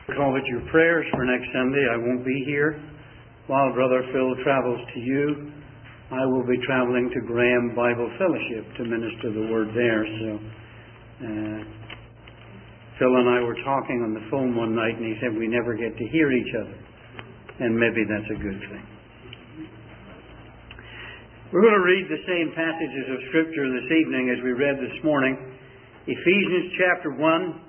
Call it your prayers for next Sunday. I won't be here. While Brother Phil travels to you, I will be traveling to Graham Bible Fellowship to minister the Word there. So Phil and I were talking on the phone one night, and he said we never get to hear each other. And maybe that's a good thing. We're going to read the same passages of Scripture this evening as we read this morning. Ephesians chapter 1.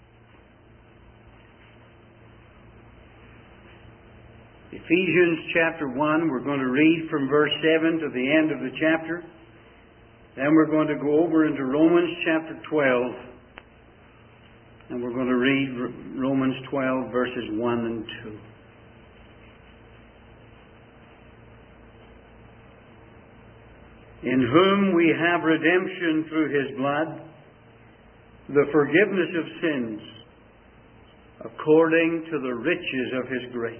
Ephesians chapter 1, we're going to read from verse 7 to the end of the chapter. Then we're going to go over into Romans chapter 12. And we're going to read Romans 12 verses 1 and 2. In whom we have redemption through His blood, the forgiveness of sins, according to the riches of His grace,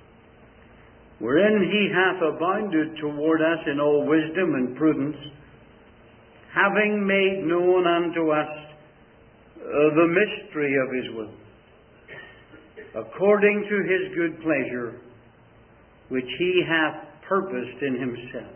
wherein He hath abounded toward us in all wisdom and prudence, having made known unto us the mystery of His will, according to His good pleasure, which He hath purposed in Himself,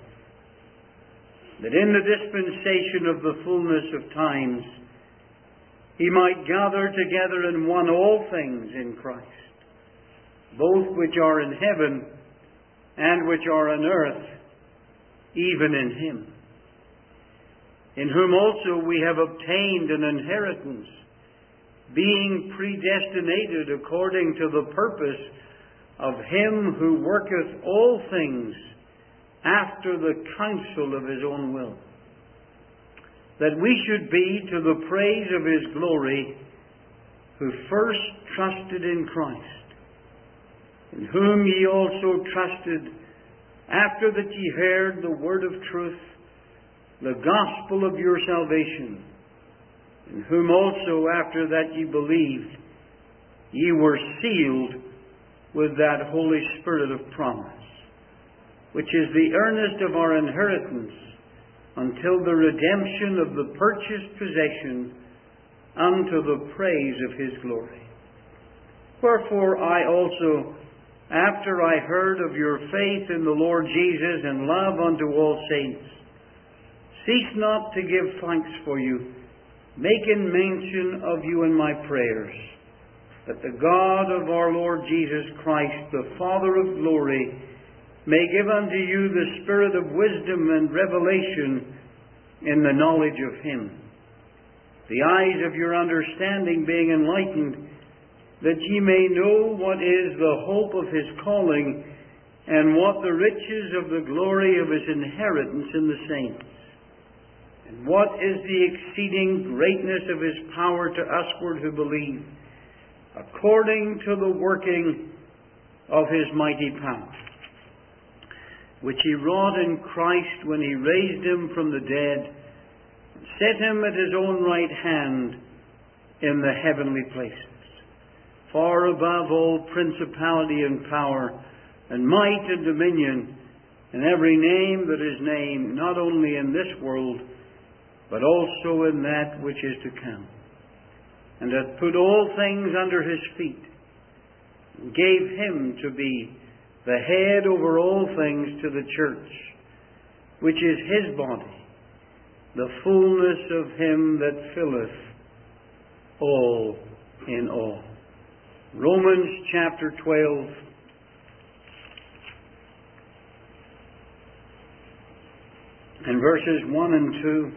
that in the dispensation of the fullness of times He might gather together in one all things in Christ, both which are in heaven and which are on earth, even in Him, in whom also we have obtained an inheritance, being predestinated according to the purpose of Him who worketh all things after the counsel of His own will, that we should be to the praise of His glory, who first trusted in Christ, in whom ye also trusted, after that ye heard the word of truth, the gospel of your salvation, in whom also, after that ye believed, ye were sealed with that Holy Spirit of promise, which is the earnest of our inheritance, until the redemption of the purchased possession, unto the praise of His glory. Wherefore I also, after I heard of your faith in the Lord Jesus and love unto all saints, cease not to give thanks for you, making mention of you in my prayers, that the God of our Lord Jesus Christ, the Father of glory, may give unto you the spirit of wisdom and revelation in the knowledge of Him, the eyes of your understanding being enlightened, that ye may know what is the hope of His calling, and what the riches of the glory of His inheritance in the saints, and what is the exceeding greatness of His power to usward who believe, according to the working of His mighty power, which He wrought in Christ when He raised Him from the dead, and set Him at His own right hand in the heavenly places, far above all principality and power, and might and dominion, and every name that is named, not only in this world, but also in that which is to come, and hath put all things under His feet, and gave Him to be the head over all things to the church, which is His body, the fullness of Him that filleth all in all. Romans chapter 12. And verses 1 and 2.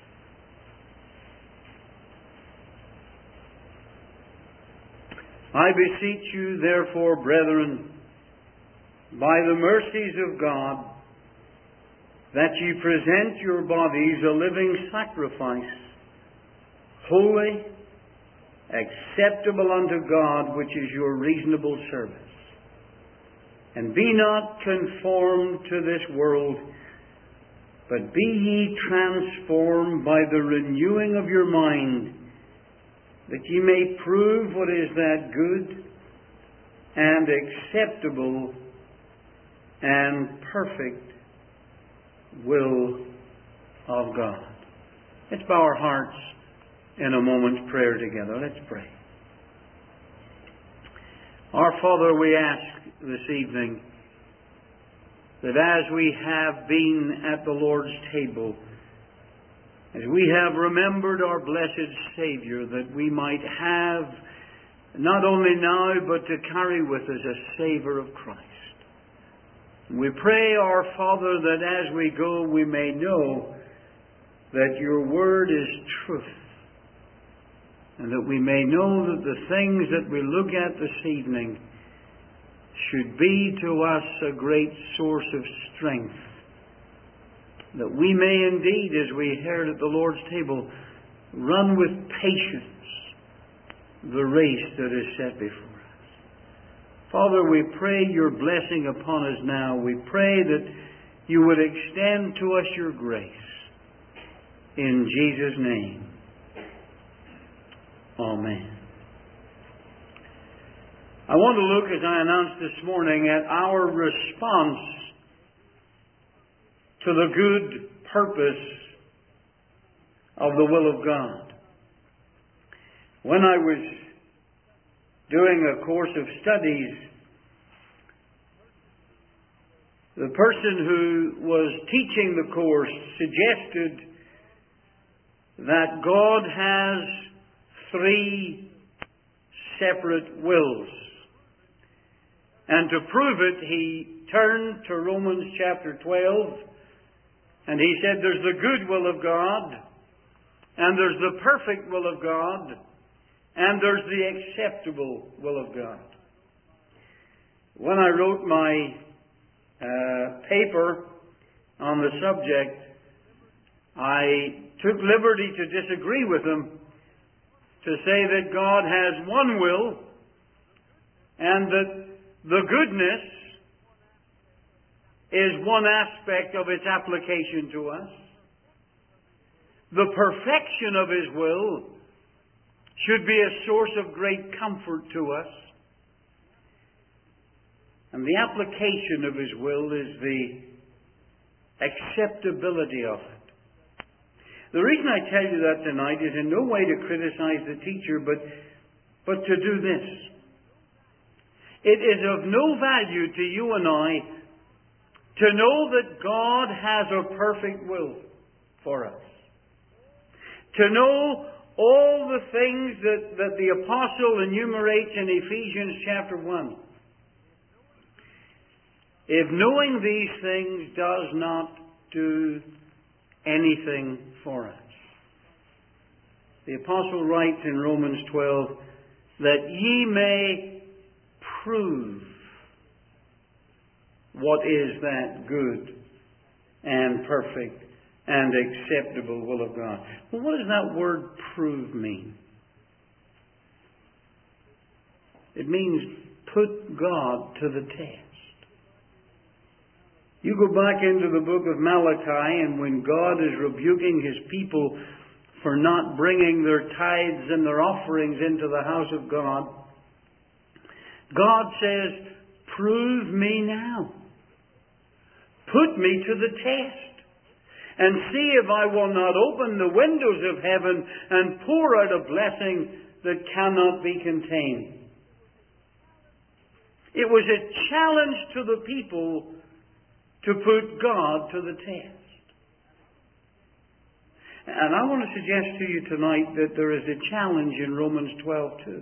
I beseech you, therefore, brethren, by the mercies of God, that ye present your bodies a living sacrifice, holy, acceptable unto God, which is your reasonable service. And be not conformed to this world, but be ye transformed by the renewing of your mind, that ye may prove what is that good and acceptable and perfect will of God. Let's bow our hearts in a moment's prayer together. Let's pray. Our Father, we ask this evening that as we have been at the Lord's table, as we have remembered our blessed Savior, that we might have not only now, but to carry with us a savour of Christ. We pray, our Father, that as we go, we may know that your word is truth, and that we may know that the things that we look at this evening should be to us a great source of strength, that we may indeed, as we heard at the Lord's table, run with patience the race that is set before us. Father, we pray your blessing upon us now. We pray that you would extend to us your grace. In Jesus' name. Amen. I want to look, as I announced this morning, at our response to the good purpose of the will of God. When I was doing a course of studies, the person who was teaching the course suggested that God has 3 separate wills. And to prove it, he turned to Romans chapter 12, and he said there's the good will of God, and there's the perfect will of God, and there's the acceptable will of God. When I wrote my paper on the subject, I took liberty to disagree with him, to say that God has one will, and that the goodness is one aspect of its application to us. The perfection of His will should be a source of great comfort to us. And the application of His will is the acceptability of it. The reason I tell you that tonight is in no way to criticize the teacher, but to do this. It is of no value to you and I to know that God has a perfect will for us. To know all the things that the apostle enumerates in Ephesians chapter 1. If knowing these things does not do anything for us. The apostle writes in Romans 12 that ye may prove what is that good and perfect and acceptable will of God. Well, what does that word prove mean? It means put God to the test. You go back into the book of Malachi, and when God is rebuking His people for not bringing their tithes and their offerings into the house of God, God says, prove me now. Put me to the test. And see if I will not open the windows of heaven and pour out a blessing that cannot be contained. It was a challenge to the people to put God to the test. And I want to suggest to you tonight that there is a challenge in Romans 12 too.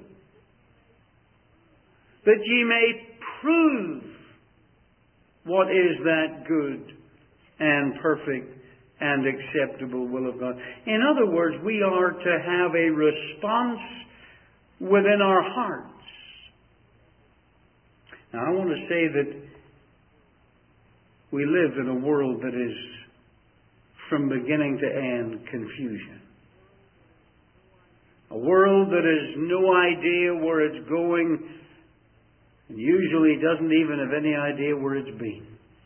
That ye may prove what is that good and perfect and acceptable will of God. In other words, we are to have a response within our hearts. Now, I want to say that we live in a world that is, from beginning to end, confusion. A world that has no idea where it's going, and usually doesn't even have any idea where it's been.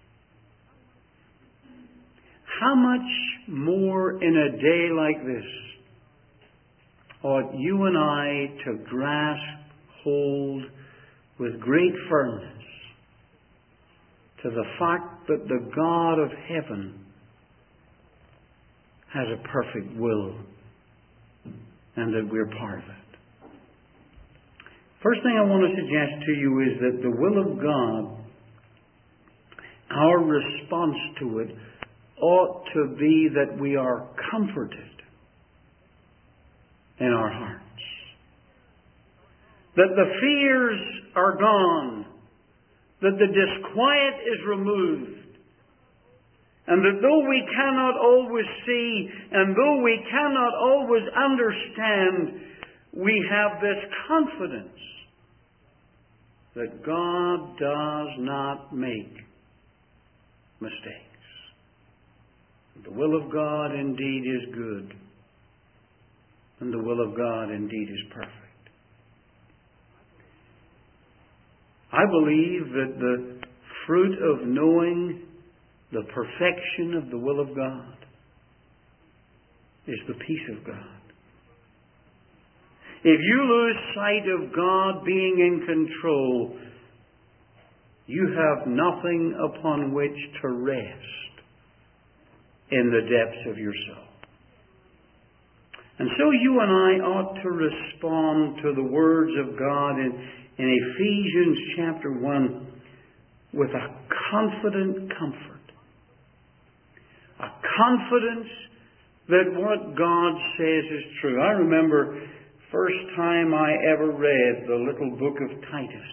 How much more in a day like this ought you and I to grasp hold with great firmness to the fact that the God of heaven has a perfect will and that we're part of it. First thing I want to suggest to you is that the will of God, our response to it, ought to be that we are comforted in our hearts. That the fears are gone. That the disquiet is removed. And that though we cannot always see, and though we cannot always understand, we have this confidence that God does not make mistakes. The will of God indeed is good, and the will of God indeed is perfect. I believe that the fruit of knowing the perfection of the will of God is the peace of God. If you lose sight of God being in control, you have nothing upon which to rest in the depths of your soul. And so you and I ought to respond to the words of God in Ephesians chapter 1 with a confident comfort. A confidence that what God says is true. I remember first time I ever read the little book of Titus.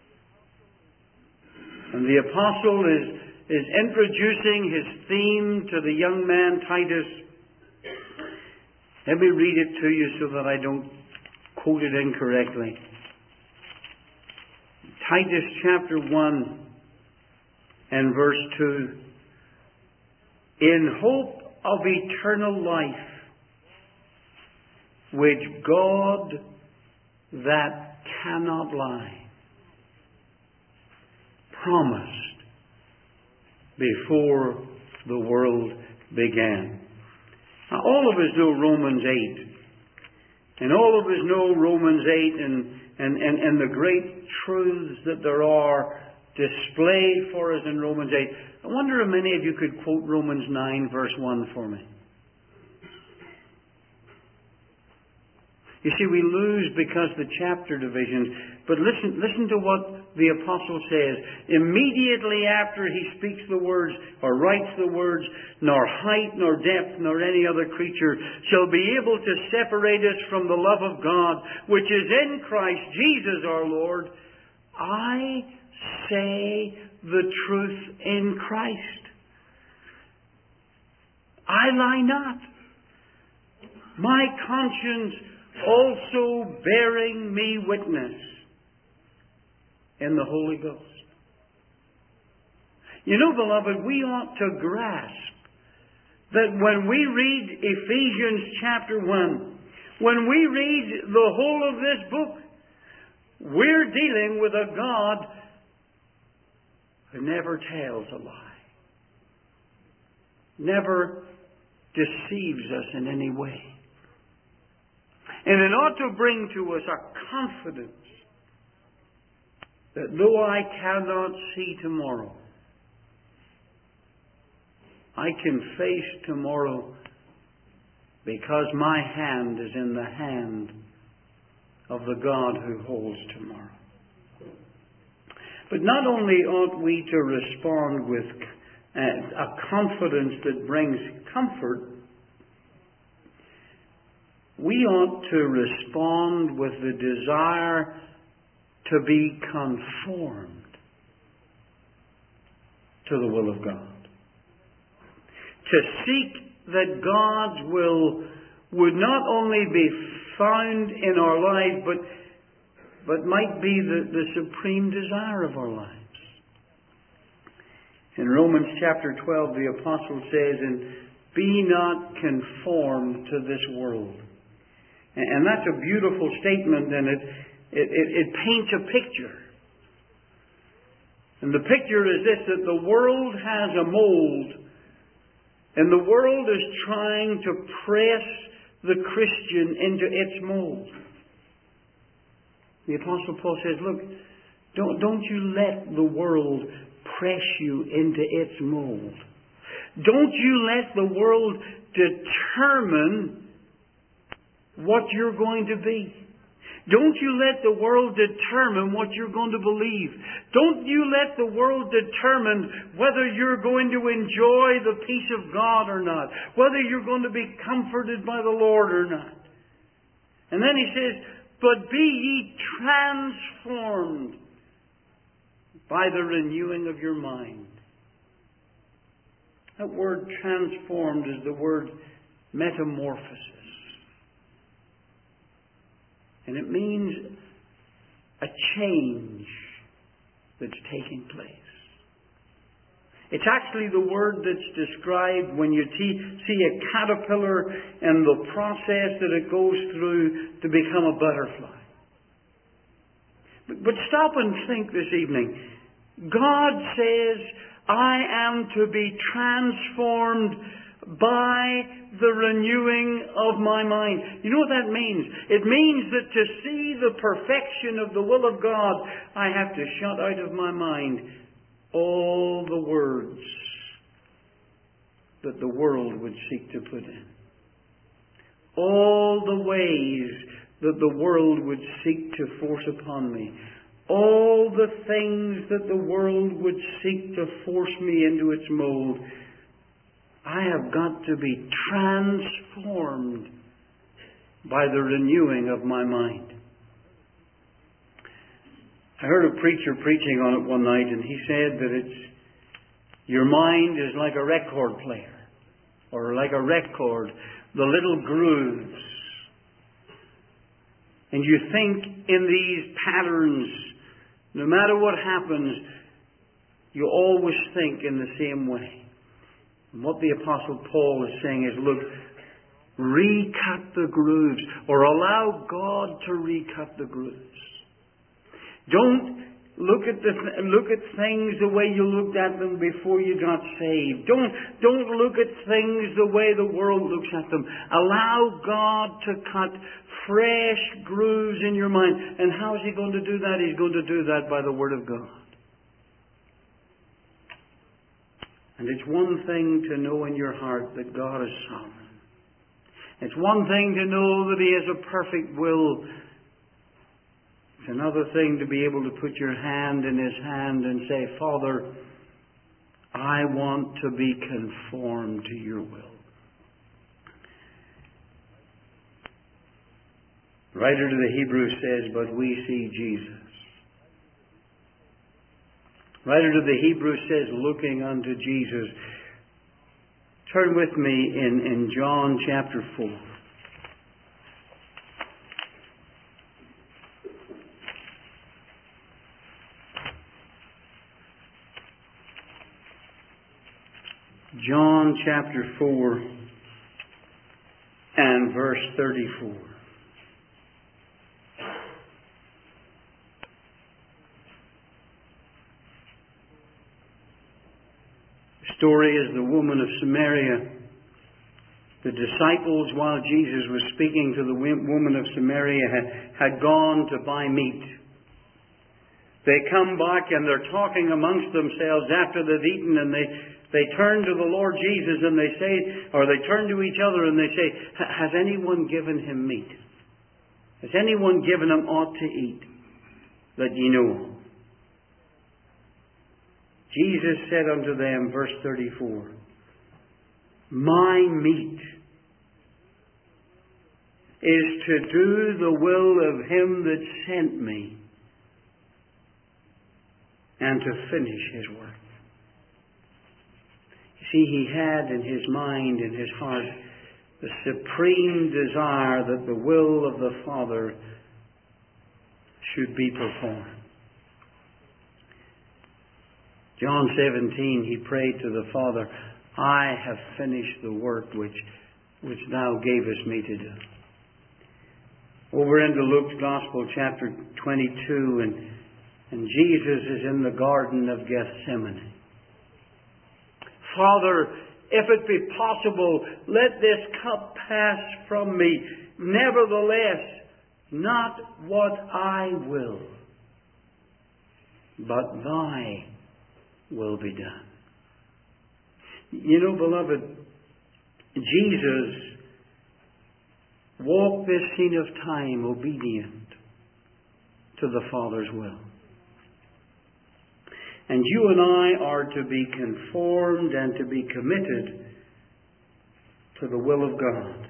And the apostle is introducing his theme to the young man Titus. Let me read it to you so that I don't quote it incorrectly. Titus chapter 1 and verse 2. In hope of eternal life, which God that cannot lie promised before the world began. Now, all of us know Romans 8. And all of us know Romans 8 and the great truths that there are displayed for us in Romans 8. I wonder if many of you could quote Romans 9 verse 1 for me. You see, we lose because the chapter divisions. But listen to what the apostle says. Immediately after he speaks the words, or writes the words, nor height, nor depth, nor any other creature shall be able to separate us from the love of God, which is in Christ Jesus our Lord. I say the truth in Christ. I lie not. My conscience also bearing me witness in the Holy Ghost. You know, beloved, we ought to grasp that when we read Ephesians chapter 1, when we read the whole of this book, we're dealing with a God who never tells a lie, never deceives us in any way. And it ought to bring to us a confidence that though I cannot see tomorrow, I can face tomorrow because my hand is in the hand of the God who holds tomorrow. But not only ought we to respond with a confidence that brings comfort, we ought to respond with the desire to be conformed to the will of God. To seek that God's will would not only be found in our life, but might be the supreme desire of our lives. In Romans chapter 12, the apostle says, "And be not conformed to this world." And that's a beautiful statement, and it paints a picture. And the picture is this, that the world has a mold, and the world is trying to press the Christian into its mold. The Apostle Paul says, look, don't you let the world press you into its mold. Don't you let the world determine what you're going to be. Don't you let the world determine what you're going to believe. Don't you let the world determine whether you're going to enjoy the peace of God or not, whether you're going to be comforted by the Lord or not. And then he says, but be ye transformed by the renewing of your mind. That word transformed is the word metamorphosis. And it means a change that's taking place. It's actually the word that's described when you see a caterpillar and the process that it goes through to become a butterfly. But stop and think this evening. God says, I am to be transformed by the renewing of my mind. You know what that means? It means that to see the perfection of the will of God, I have to shut out of my mind all the words that the world would seek to put in. All the ways that the world would seek to force upon me. All the things that the world would seek to force me into its mold. I have got to be transformed by the renewing of my mind. I heard a preacher preaching on it one night, and he said that your mind is like a record player, or like a record, the little grooves. And you think in these patterns, no matter what happens, you always think in the same way. And what the Apostle Paul is saying is, look, recut the grooves, or allow God to recut the grooves. Don't look at things the way you looked at them before you got saved. Don't look at things the way the world looks at them. Allow God to cut fresh grooves in your mind. And how is He going to do that? He's going to do that by the Word of God. And it's one thing to know in your heart that God is sovereign. It's one thing to know that He has a perfect will. It's another thing to be able to put your hand in His hand and say, Father, I want to be conformed to your will. The writer to the Hebrews says, but we see Jesus. The writer to the Hebrews says, looking unto Jesus. Turn with me in John chapter 4. John chapter 4 and verse 34. The story is the woman of Samaria. The disciples, while Jesus was speaking to the woman of Samaria, had gone to buy meat. They come back and they're talking amongst themselves after they've eaten, and they turn to the Lord Jesus and they say, or they turn to each other and they say, has anyone given him meat? Has anyone given him aught to eat that ye know of? Jesus said unto them, verse 34, my meat is to do the will of him that sent me and to finish his work. You see, he had in his mind, in his heart, the supreme desire that the will of the Father should be performed. John 17, he prayed to the Father, I have finished the work which thou gavest me to do. Over into Luke's Gospel, chapter 22, and Jesus is in the Garden of Gethsemane. Father, if it be possible, let this cup pass from me. Nevertheless, not what I will, but thy will be done. You know, beloved, Jesus walked this scene of time obedient to the Father's will. And you and I are to be conformed and to be committed to the will of God.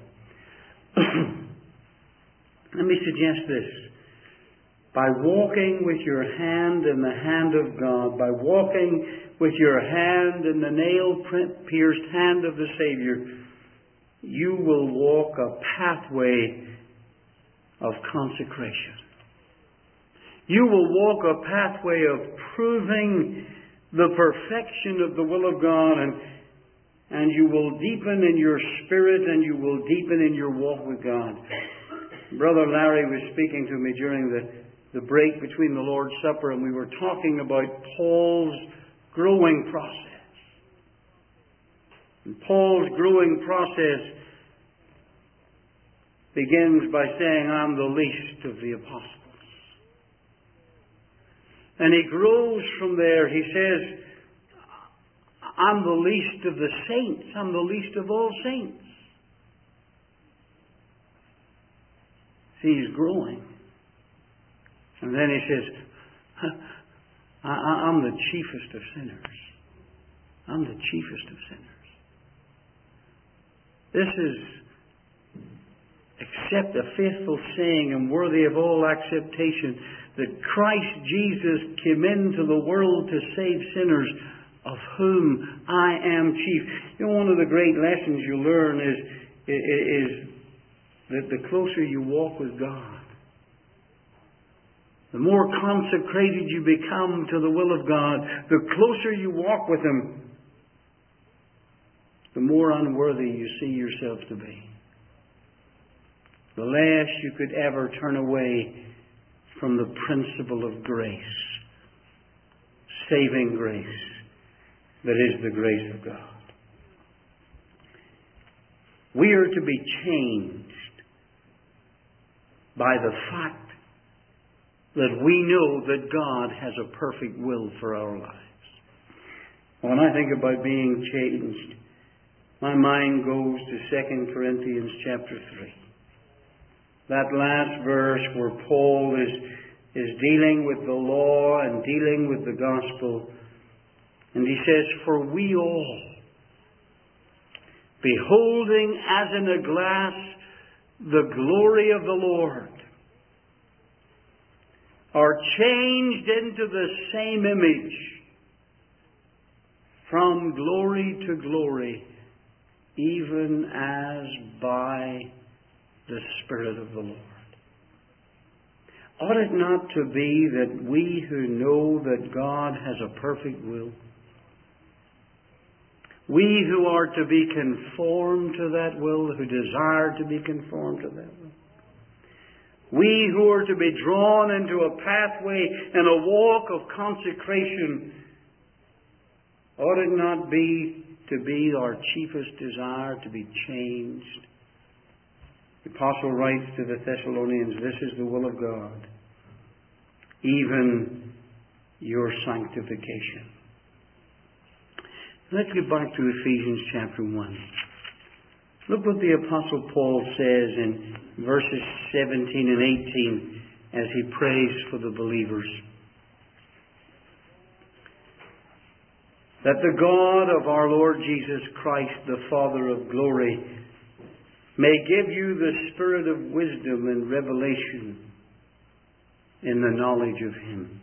Let me suggest this. By walking with your hand in the hand of God, by walking with your hand in the nail-pierced hand of the Savior, you will walk a pathway of consecration. You will walk a pathway of proving the perfection of the will of God, and you will deepen in your spirit and you will deepen in your walk with God. Brother Larry was speaking to me during the break between the Lord's Supper, and we were talking about Paul's growing process. And Paul's growing process begins by saying, I'm the least of the apostles. And he grows from there. He says, I'm the least of the saints. I'm the least of all saints. See, he's growing. And then he says, I'm the chiefest of sinners. I'm the chiefest of sinners. This is a faithful saying and worthy of all acceptation, that Christ Jesus came into the world to save sinners, of whom I am chief. You know, one of the great lessons you learn is that the closer you walk with God, the more consecrated you become to the will of God, the closer you walk with Him, the more unworthy you see yourself to be. The less you could ever turn away from the principle of grace, saving grace, that is the grace of God. We are to be changed by the fact that we know that God has a perfect will for our lives. When I think about being changed, my mind goes to 2 Corinthians chapter 3. That last verse where Paul is dealing with the law and dealing with the gospel. And he says, for we all, beholding as in a glass the glory of the Lord, are changed into the same image from glory to glory, even as by the Spirit of the Lord. Ought it not to be that we who know that God has a perfect will, we who are to be conformed to that will, who desire to be conformed to that will, we who are to be drawn into a pathway and a walk of consecration, ought it not be to be our chiefest desire to be changed? The Apostle writes to the Thessalonians, this is the will of God, even your sanctification. Let's get back to Ephesians chapter 1. Look what the Apostle Paul says in verses 17 and 18 as he prays for the believers. That the God of our Lord Jesus Christ, the Father of glory, may give you the spirit of wisdom and revelation in the knowledge of Him.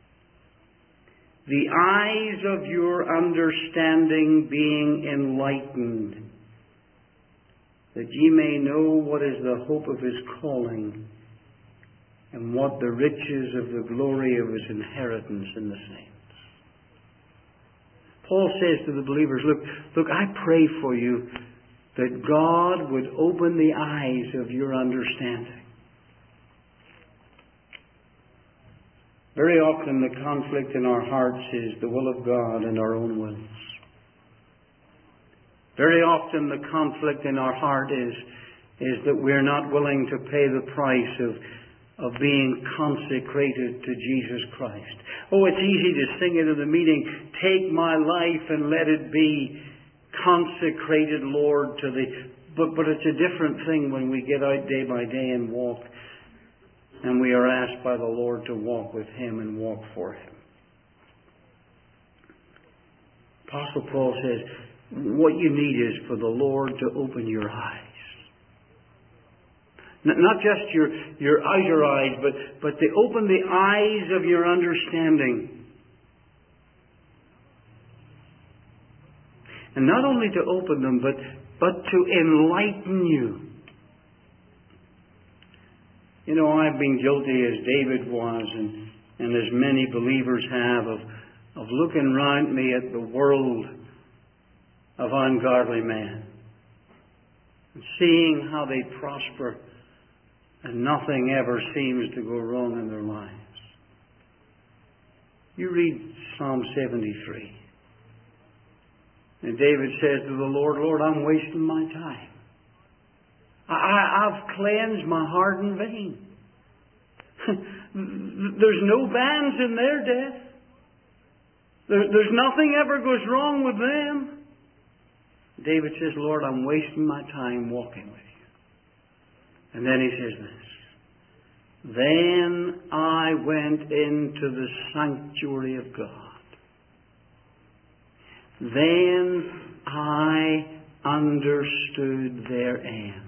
The eyes of your understanding being enlightened, that ye may know what is the hope of His calling, and what the riches of the glory of His inheritance in the saints. Paul says to the believers, look, I pray for you that God would open the eyes of your understanding. Very often the conflict in our hearts is the will of God and our own wills. Very often the conflict in our heart is that we're not willing to pay the price of being consecrated to Jesus Christ. Oh, it's easy to sing it in the meeting, take my life and let it be consecrated, Lord, to Thee. But it's a different thing when we get out day by day and walk. And we are asked by the Lord to walk with Him and walk for Him. Apostle Paul says, what you need is for the Lord to open your eyes. Not just your outer eyes, but to open the eyes of your understanding. And not only to open them, but to enlighten you. You know, I've been guilty, as David was, and as many believers have, of looking round me at the world of ungodly men, and seeing how they prosper, and nothing ever seems to go wrong in their lives. You read Psalm 73. And David says to the Lord, Lord, I'm wasting my time. I've cleansed my heart in vain. There's no bands in their death. There's nothing ever goes wrong with them. David says, Lord, I'm wasting my time walking with you. And then he says this. Then I went into the sanctuary of God. Then I understood their end.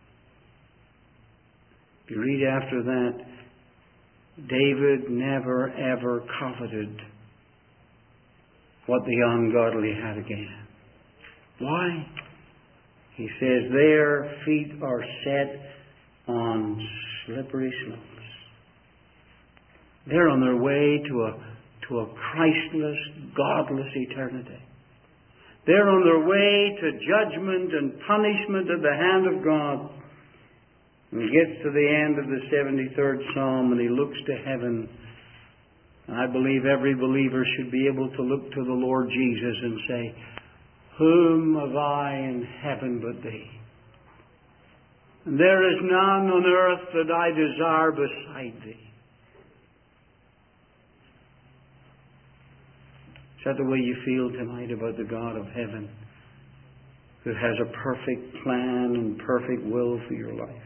If you read after that, David never ever coveted what the ungodly had again. Why? He says their feet are set on slippery slopes. They're on their way to a Christless, godless eternity. They're on their way to judgment and punishment at the hand of God. And he gets to the end of the 73rd Psalm and he looks to heaven. And I believe every believer should be able to look to the Lord Jesus and say, whom have I in heaven but Thee? And there is none on earth that I desire beside Thee. Is that the way you feel tonight about the God of heaven, who has a perfect plan and perfect will for your life?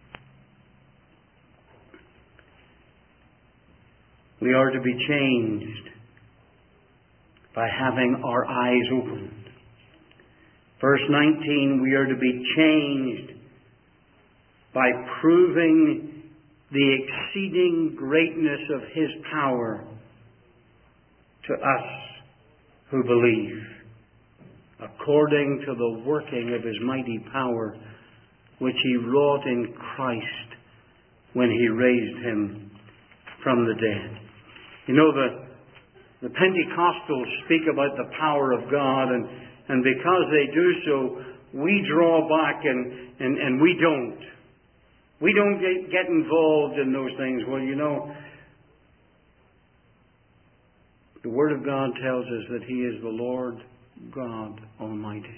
We are to be changed by having our eyes opened. Verse 19, we are to be changed by proving the exceeding greatness of His power to us who believe, according to the working of His mighty power, which He wrought in Christ when He raised Him from the dead. You know, the Pentecostals speak about the power of God, and because they do so, we draw back and we don't. We don't get involved in those things. Well, you know, the Word of God tells us that He is the Lord God Almighty.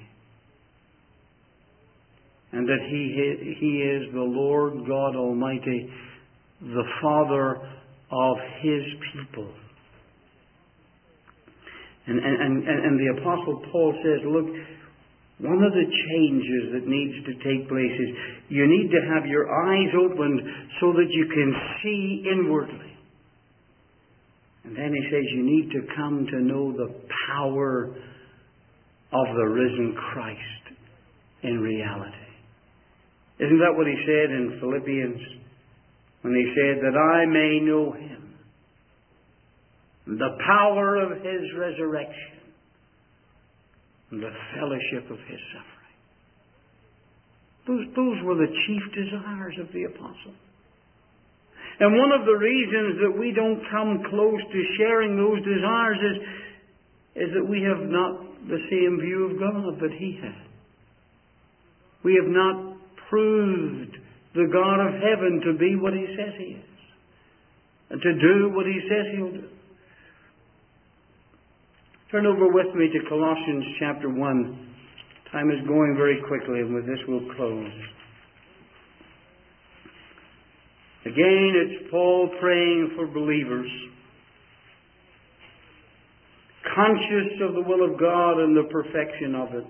And that He is the Lord God Almighty, the Father of His people. And the Apostle Paul says, look, one of the changes that needs to take place is you need to have your eyes opened so that you can see inwardly. And then he says you need to come to know the power of the risen Christ in reality. Isn't that what he said in Philippians? When he said that I may know Him, the power of His resurrection, and the fellowship of His suffering. Those were the chief desires of the apostle. And one of the reasons that we don't come close to sharing those desires is that we have not the same view of God that he had. We have not proved the God of heaven to be what He says He is, and to do what He says He'll do. Turn over with me to Colossians chapter 1. Time is going very quickly, and with this we'll close. Again, it's Paul praying for believers, conscious of the will of God and the perfection of it.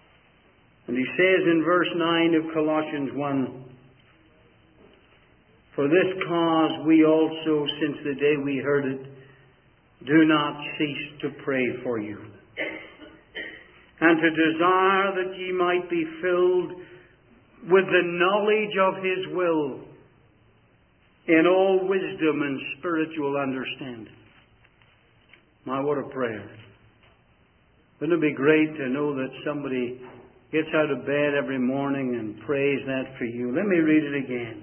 And he says in verse 9 of Colossians 1, For this cause we also, since the day we heard it, do not cease to pray for you, and to desire that ye might be filled with the knowledge of His will in all wisdom and spiritual understanding. My, what a prayer. Wouldn't it be great to know that somebody gets out of bed every morning and prays that for you? Let me read it again.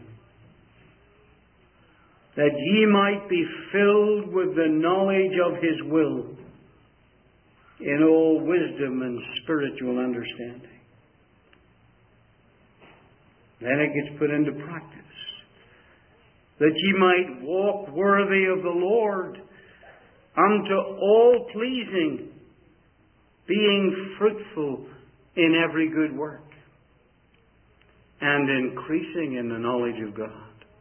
That ye might be filled with the knowledge of His will in all wisdom and spiritual understanding. Then it gets put into practice. That ye might walk worthy of the Lord, unto all pleasing, being fruitful in every good work, and increasing in the knowledge of God.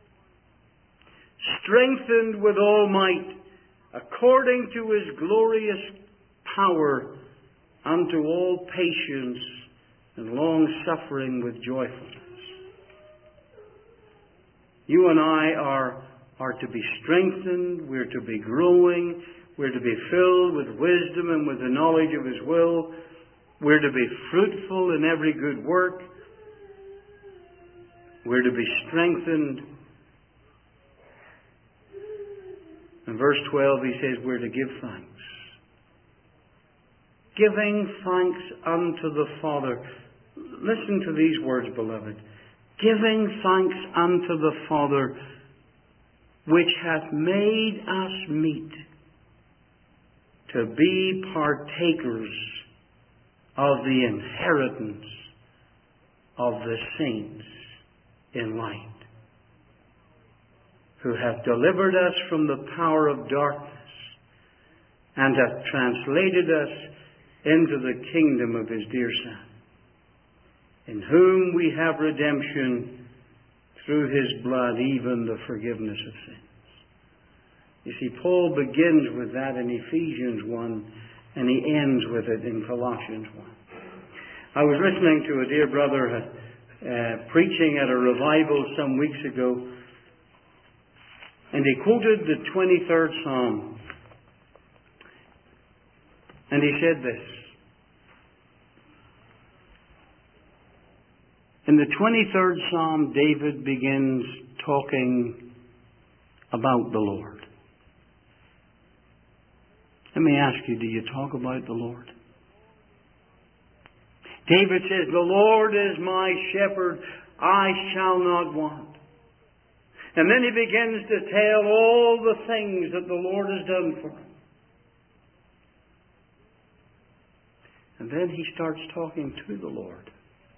Strengthened with all might, according to His glorious power, unto all patience and long suffering with joyfulness. You and I are to be strengthened, we're to be growing, we're to be filled with wisdom and with the knowledge of His will, we're to be fruitful in every good work, we're to be strengthened. In verse 12 he says we're to give thanks. Giving thanks unto the Father. Listen to these words, beloved. Giving thanks unto the Father, which hath made us meet to be partakers of the inheritance of the saints in light, who hath delivered us from the power of darkness, and hath translated us into the kingdom of His dear Son, in whom we have redemption through His blood, even the forgiveness of sins. You see, Paul begins with that in Ephesians 1, and he ends with it in Colossians 1. I was listening to a dear brother preaching at a revival some weeks ago, and he quoted the 23rd Psalm. And he said this. In the 23rd Psalm, David begins talking about the Lord. Let me ask you, do you talk about the Lord? David says, the Lord is my shepherd, I shall not want. And then he begins to tell all the things that the Lord has done for him. And then he starts talking to the Lord.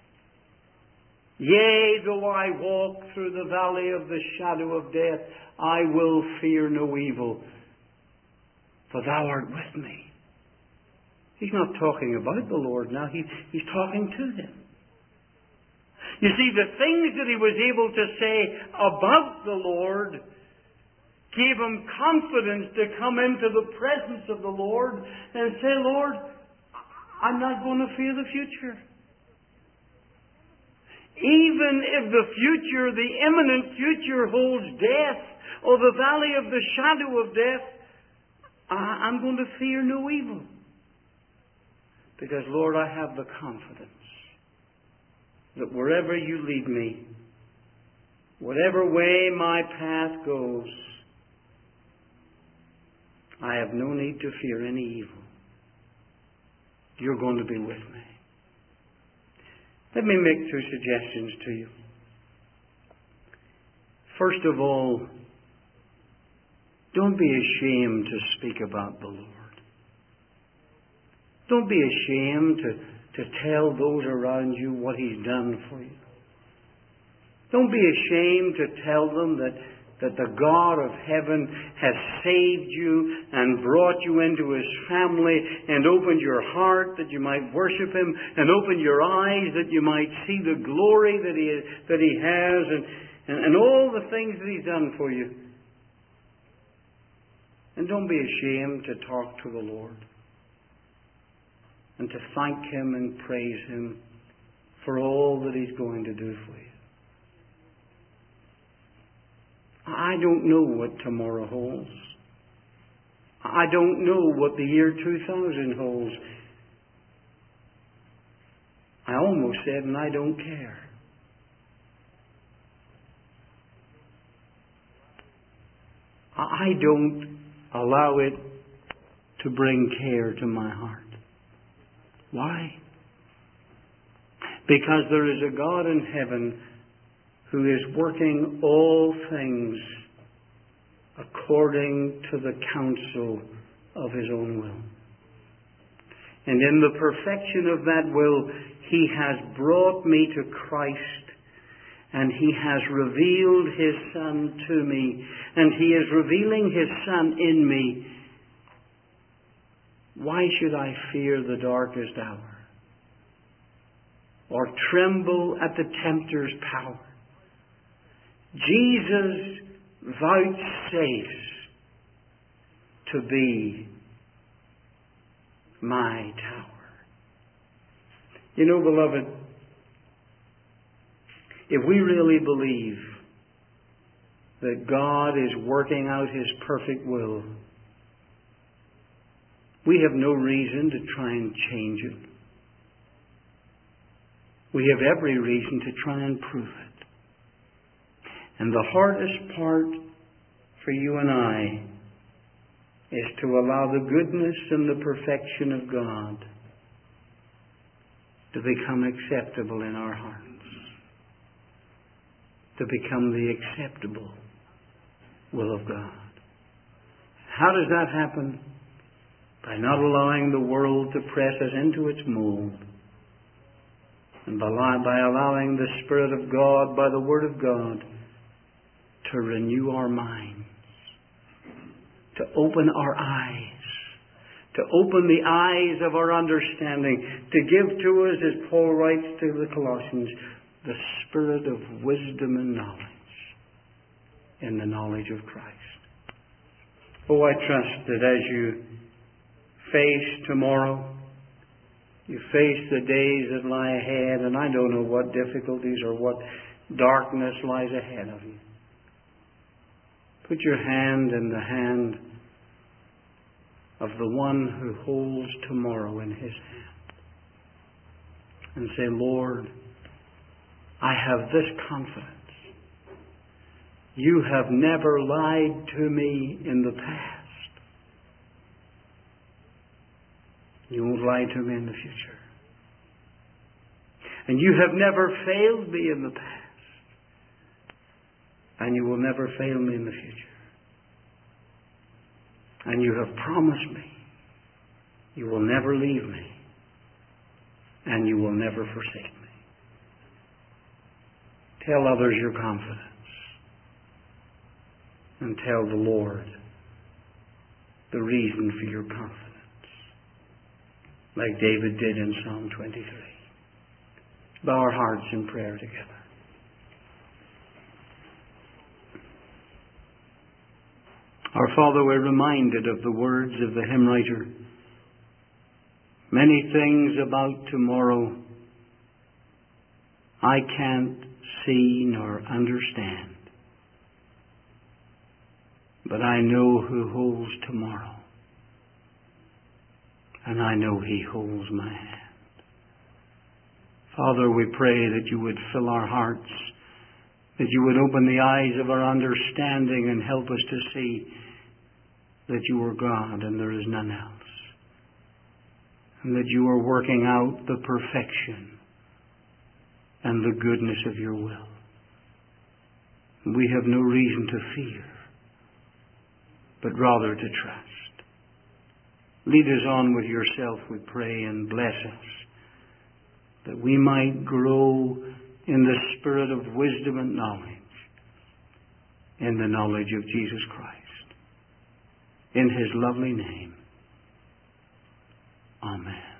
Yea, though I walk through the valley of the shadow of death, I will fear no evil, for thou art with me. He's not talking about the Lord now. He's talking to Him. You see, the things that he was able to say about the Lord gave him confidence to come into the presence of the Lord and say, Lord, I'm not going to fear the future. Even if the future, the imminent future, holds death or the valley of the shadow of death, I'm going to fear no evil. Because, Lord, I have the confidence that wherever you lead me, whatever way my path goes, I have no need to fear any evil. You're going to be with me. Let me make two suggestions to you. First of all, don't be ashamed to speak about the Lord. Don't be ashamed to tell those around you what He's done for you. Don't be ashamed to tell them that the God of heaven has saved you and brought you into His family and opened your heart that you might worship Him and opened your eyes that you might see the glory that He has and all the things that He's done for you. And don't be ashamed to talk to the Lord and to thank Him and praise Him for all that He's going to do for you. I don't know what tomorrow holds. I don't know what the year 2000 holds. I almost said, and I don't care. I don't allow it to bring care to my heart. Why? Because there is a God in heaven who is working all things according to the counsel of His own will. And in the perfection of that will, He has brought me to Christ, and He has revealed His Son to me, and He is revealing His Son in me. Why should I fear the darkest hour, or tremble at the tempter's power? Jesus vouchsafes to be my tower. You know, beloved, if we really believe that God is working out His perfect will, we have no reason to try and change it. We have every reason to try and prove it. And the hardest part for you and I is to allow the goodness and the perfection of God to become acceptable in our hearts, to become the acceptable will of God. How does that happen? By not allowing the world to press us into its mold, and by allowing the Spirit of God, by the Word of God, to renew our minds, to open our eyes, to open the eyes of our understanding, to give to us, as Paul writes to the Colossians, the spirit of wisdom and knowledge in the knowledge of Christ. Oh, I trust that as you face tomorrow, you face the days that lie ahead, and I don't know what difficulties or what darkness lies ahead of you. Put your hand in the hand of the one who holds tomorrow in his hand. And say, Lord, I have this confidence. You have never lied to me in the past. You won't lie to me in the future. And you have never failed me in the past. And you will never fail me in the future. And you have promised me you will never leave me and you will never forsake me. Tell others your confidence and tell the Lord the reason for your confidence, like David did in Psalm 23. Bow our hearts in prayer together. Our Father, we're reminded of the words of the hymn writer. Many things about tomorrow I can't see nor understand. But I know who holds tomorrow. And I know He holds my hand. Father, we pray that you would fill our hearts, that you would open the eyes of our understanding and help us to see that you are God and there is none else. And that you are working out the perfection and the goodness of your will. We have no reason to fear, but rather to trust. Lead us on with yourself, we pray, and bless us, that we might grow in the spirit of wisdom and knowledge, in the knowledge of Jesus Christ. In His lovely name. Amen.